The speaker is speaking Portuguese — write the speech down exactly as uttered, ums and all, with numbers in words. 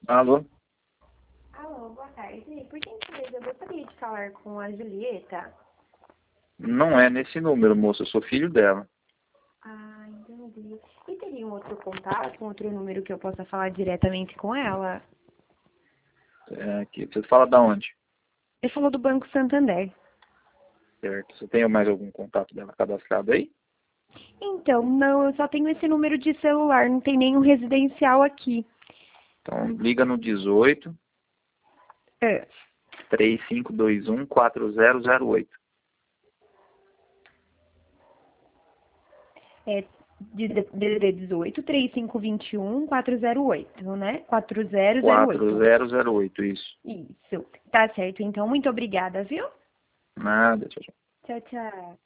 Alô? Alô, boa tarde. Por gentileza, eu gostaria de falar com a Julieta. Não é nesse número, moça. Eu sou filho dela. Ah, entendi. E teria um outro contato, um outro número que eu possa falar diretamente com ela? É, aqui. Você fala da onde? Ele falou do Banco Santander. Certo. Você tem mais algum contato dela cadastrado aí? Então, não, eu só tenho esse número de celular, não tem nenhum residencial aqui. Então, liga no dezoito, É, três cinco dois um, quatro zero zero oito. é D D D dezoito, três cinco dois um, quatro zero oito, né? quatro zero zero quatro oito. zero zero oito, isso. Isso. Tá certo, então, muito obrigada, viu? Nada, tchau, tchau. Tchau, tchau.